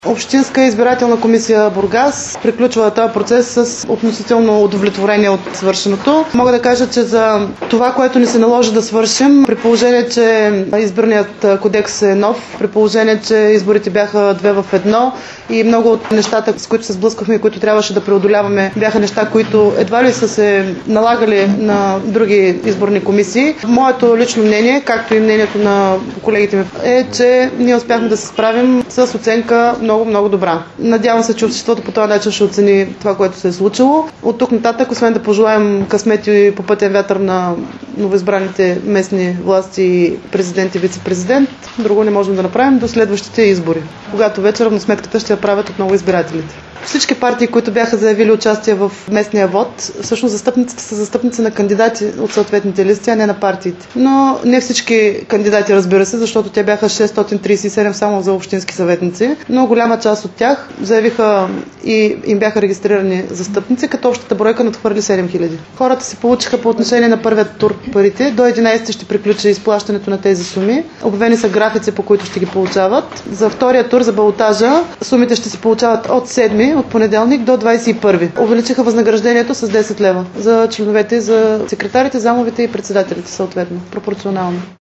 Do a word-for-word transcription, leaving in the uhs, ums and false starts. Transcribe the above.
Общинска избирателна комисия Бургас приключва този процес с относително удовлетворение от свършеното. Мога да кажа, че за това, което ни се наложи да свършим, при положение, че изборният кодекс е нов, при положение, че изборите бяха две в едно и много от нещата, с които се сблъскахме и които трябваше да преодоляваме, бяха неща, които едва ли са се налагали на други изборни комисии. Моето лично мнение, както и мнението на колегите ми, е, че ние успяхме да се справим с оценка много, много добра. Надявам се, че обществото по този начин ще оцени това, което се е случило. От тук нататък, освен да пожелаем късмет и по пътен вятър на новоизбраните местни власти, президент и вице-президент, друго не можем да направим до следващите избори, когато вече равносметката ще я правят отново избирателите. Всички партии, които бяха заявили участие в местния вод, всъщност застъпниците са застъпници на кандидати от съответните листи, а не на партиите. Но не всички кандидати, разбира се, защото те бяха шестстотин тридесет и седем само за общински съветници, но голяма част от тях заявиха и им бяха регистрирани застъпници, като общата бройка надхвърли седем хиляди. Хората се получиха по отношение на първият тур парите. До единайсети ще приключи изплащането на тези суми. Обявени са графици, по които ще ги получават. За втория тур, за балотажа, сумите ще се получават от седми, от понеделник до двайсет и първи. Увеличиха възнаграждението с десет лева за членовете, за секретарите, замовете и председателите съответно, пропорционално.